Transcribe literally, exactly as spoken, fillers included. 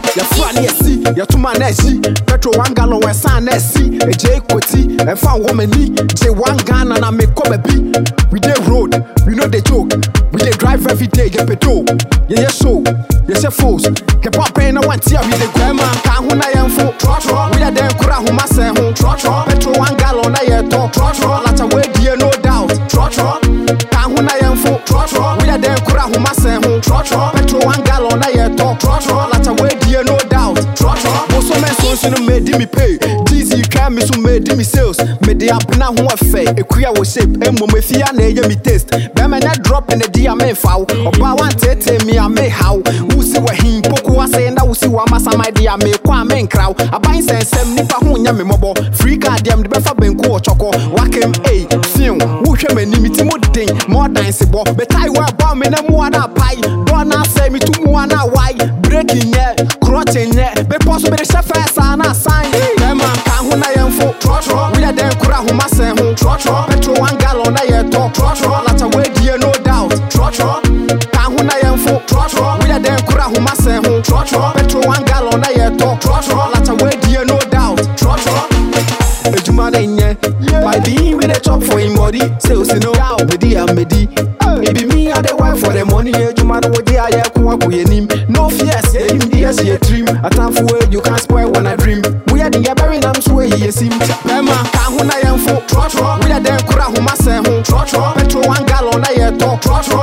ya fwa ni esi, ya tuma na esi. Petrol one gallon we san na esi. E J Koti, e fan woman ni. J one Ghana na me come be. We dey road, we know the joke. We dey drive every day, get petrol. Yeah, yeah, so, yes, yeah, fools. Ke pop pain no one tear we dey go man. Ka hu na yemfo. We dey den kura hu ma se hu. Petrol one gallon na ye to. Lata we die no doubt. Ka hu na yemfo. We dey den kura hu ma se hu. Petrol one gallon na ye to. Lata we die no doubt. Boso men so so no made me pay. Dizzy try me so made me sales. Me dey apna hu afa. Ekuya wo shape. Emo me fia na ye me taste. Be me na drop in the dia me foul. Oba wan tete me a me how. Who see we him poku ase na who see wa masa my dia me kwa me nkraw. Aban sensem nipa hu nya me mobo. Free card dem de be fa benku o choko. Wakem eh fiu. Wo hwe mani mi ti mo den. More than se bo. Be tai wa ba me na mu ana pai. Do na say me tu mu ana why. Breaking yeah, crotching yeah. Be poso be the chef asa na sign. Be man ka hu na yemfo. We dey den kura hu ma se hu. Petrol one gallon na ye to. Lata we die no doubt. Ka hu na yemfo. We dey den kura hu ma se hu. Petrol one gallon na ye to. Lata we die no doubt. Ejuma na nye. By being with a chop for him body. Sales no. Medi a medi. It be me and the wife for the money. Ejuma no we dey a ye kwa ku ye nim. No fears, ye him dey see a dream. A time for where you can't spoil when I dream. We are the bury nam so we ye sim. Bema ka hu na yemfo. We dey den kura hu ma se hu. Petrol one gallon na ye to.